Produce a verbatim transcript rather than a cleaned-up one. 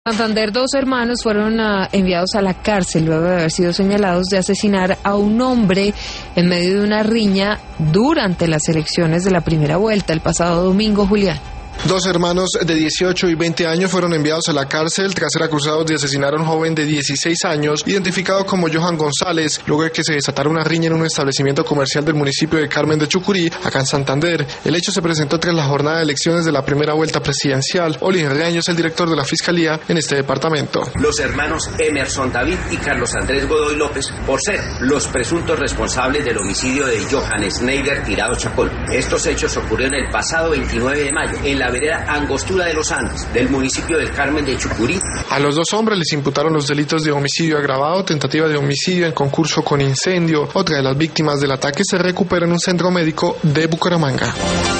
Santander, dos hermanos fueron uh, enviados a la cárcel luego de haber sido señalados de asesinar a un hombre en medio de una riña durante las elecciones de la primera vuelta el pasado domingo, Julián. Dos hermanos de dieciocho y veinte años fueron enviados a la cárcel tras ser acusados de asesinar a un joven de dieciséis años, identificado como Johan González, luego de que se desatara una riña en un establecimiento comercial del municipio de Carmen de Chucurí, acá en Santander. El hecho se presentó tras la jornada de elecciones de la primera vuelta presidencial. Oliver Reaño es el director de la Fiscalía en este departamento. Los hermanos Emerson David y Carlos Andrés Godoy López, por ser los presuntos responsables del homicidio de Johan Schneider Tirado Chacón. Estos hechos ocurrieron el pasado veintinueve de mayo, en la vereda Angostura de los Andes, del municipio del Carmen de Chucurí. A los dos hombres les imputaron los delitos de homicidio agravado, tentativa de homicidio en concurso con incendio. Otra de las víctimas del ataque se recupera en un centro médico de Bucaramanga.